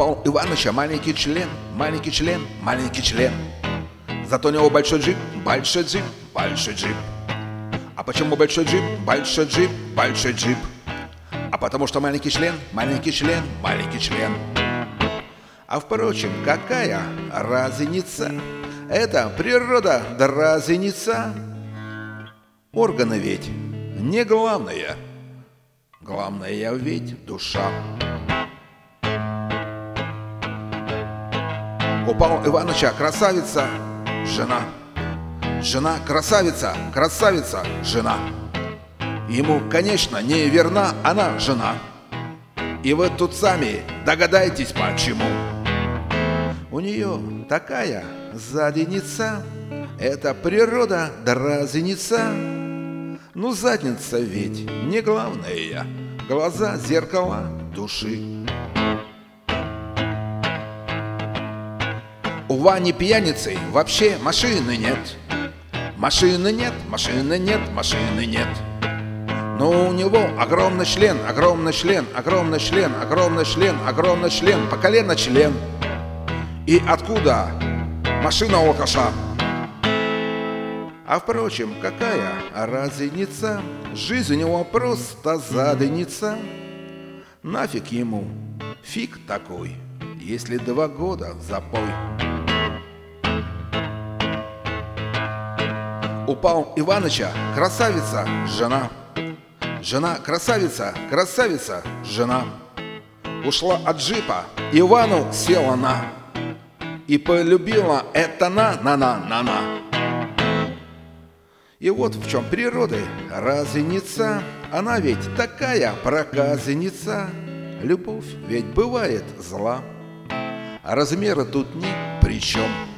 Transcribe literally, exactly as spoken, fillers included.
Упал Иваныча маленький член, маленький член, маленький член. Зато у него большой джип, большой джип, большой джип. А почему большой джип, большой джип, большой джип? А потому что маленький член, маленький член, маленький член. А впрочем, какая разница? Это природа да разница. Органы ведь не главное, главное ведь душа. Упал Иваныча красавица, жена. Жена красавица, красавица, жена. Ему, конечно, не верна она, жена. И вы тут сами догадайтесь, почему. У нее такая задница, это природа да разница. Ну, задница ведь не главное, глаза зеркало души. У Вани пьяницы вообще машины нет. Машины нет, машины нет, машины нет. Но у него огромный член, огромный член, огромный член, огромный член, огромный член, по колено член. И откуда машина у алкаша? А впрочем, какая разница? Жизнь у него просто задница. Нафиг ему фиг такой, если два года запой. Упал Иваныча красавица, жена. Жена красавица, красавица, жена. Ушла от джипа, Ивану села на. И полюбила это на-на-на-на-на. И вот в чем природа разница. Она ведь такая проказница. Любовь ведь бывает зла, а размеры тут ни при чем.